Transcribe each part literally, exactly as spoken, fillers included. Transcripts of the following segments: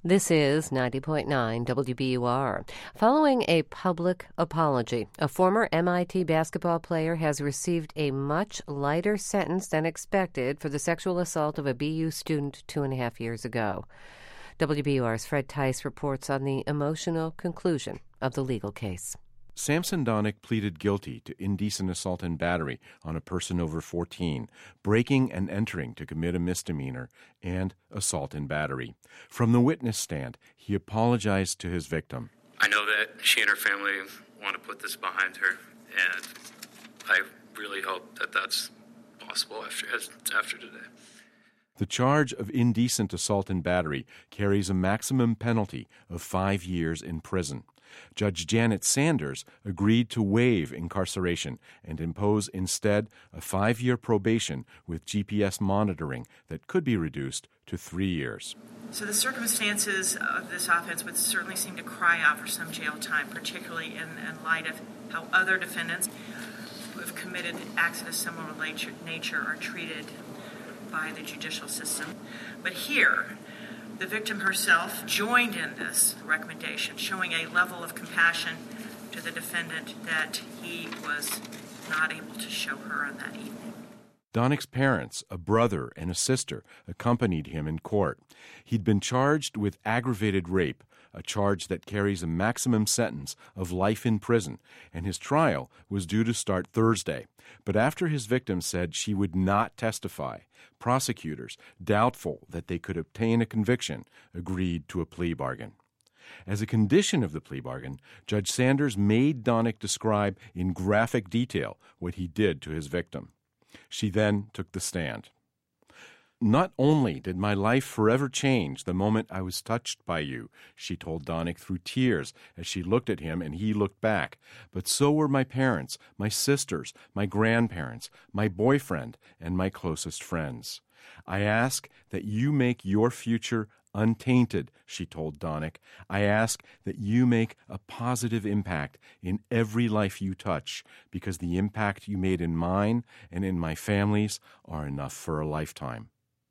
This is ninety point nine W B U R. Following a public apology, a former M I T basketball player has received a much lighter sentence than expected for the sexual assault of a B U student two and a half years ago. W B U R's Fred Tice reports on the emotional conclusion of the legal case. Samson Donick pleaded guilty to indecent assault and battery on a person over fourteen, breaking and entering to commit a misdemeanor, and assault and battery. From the witness stand, he apologized to his victim. I know that she and her family want to put this behind her, and I really hope that that's possible after, after today. The charge of indecent assault and battery carries a maximum penalty of five years in prison. Judge Janet Sanders agreed to waive incarceration and impose instead a five-year probation with G P S monitoring that could be reduced to three years. So the circumstances of this offense would certainly seem to cry out for some jail time, particularly in, in light of how other defendants who have committed acts of a similar nature are treated by the judicial system. But here, the victim herself joined in this recommendation, showing a level of compassion to the defendant that he was not able to show her on that evening. Donick's parents, a brother and a sister, accompanied him in court. He'd been charged with aggravated rape, a charge that carries a maximum sentence of life in prison, and his trial was due to start Thursday. But after his victim said she would not testify, prosecutors, doubtful that they could obtain a conviction, agreed to a plea bargain. As a condition of the plea bargain, Judge Sanders made Donick describe in graphic detail what he did to his victim. She then took the stand. "Not only did my life forever change the moment I was touched by you," she told Donick through tears as she looked at him and he looked back, "but so were my parents, my sisters, my grandparents, my boyfriend, and my closest friends. I ask that you make your future untainted," she told Donick. "I ask that you make a positive impact in every life you touch, because the impact you made in mine and in my family's are enough for a lifetime."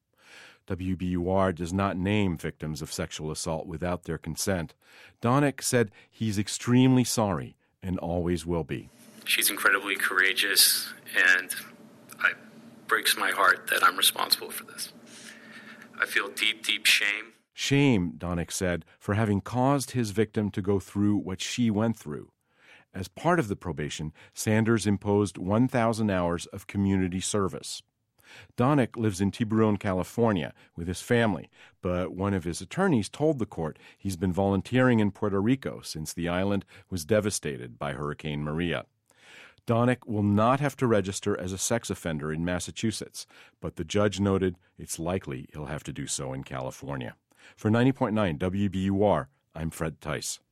W B U R does not name victims of sexual assault without their consent. Donick said he's extremely sorry and always will be. She's incredibly courageous, and it breaks my heart that I'm responsible for this. I feel deep, deep shame. Shame, Donick said, for having caused his victim to go through what she went through. As part of the probation, Sanders imposed one thousand hours of community service. Donick lives in Tiburon, California, with his family, but one of his attorneys told the court he's been volunteering in Puerto Rico since the island was devastated by Hurricane Maria. Donick will not have to register as a sex offender in Massachusetts, but the judge noted it's likely he'll have to do so in California. For ninety point nine W B U R, I'm Fred Tice.